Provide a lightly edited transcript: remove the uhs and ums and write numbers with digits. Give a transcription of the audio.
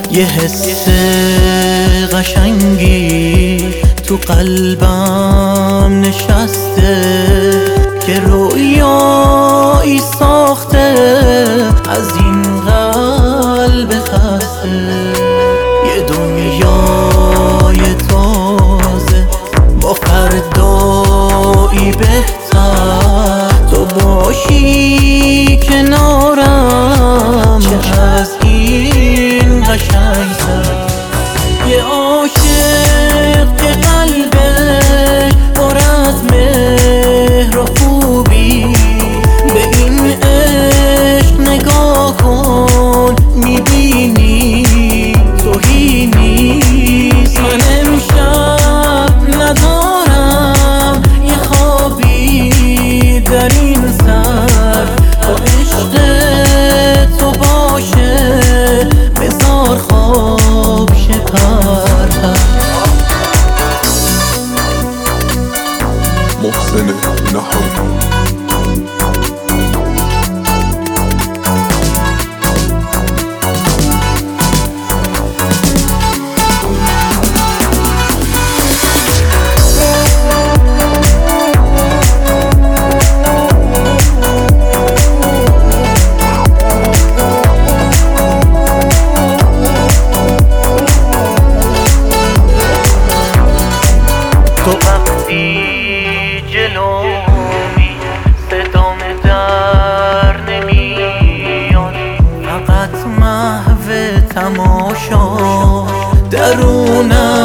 یه حس قشنگی تو قلبم نشسته که رویایی ساخته از این قلب خسته. یه دنیای تازه با فردایی بهتر، تو باشی کنارم چه از این قشنگتر. یه عاشق که قلبش پر از مهر و خوبی، به این عشق نگاه کن میبینی توهی نیست. من امشب ندارم یه خوابی در این سر، با عشق تو باشه بذار خواب شپر. محسن نهایی. تو وقتی جلومی صدام در نمیاد، فقط محو تماشا درونم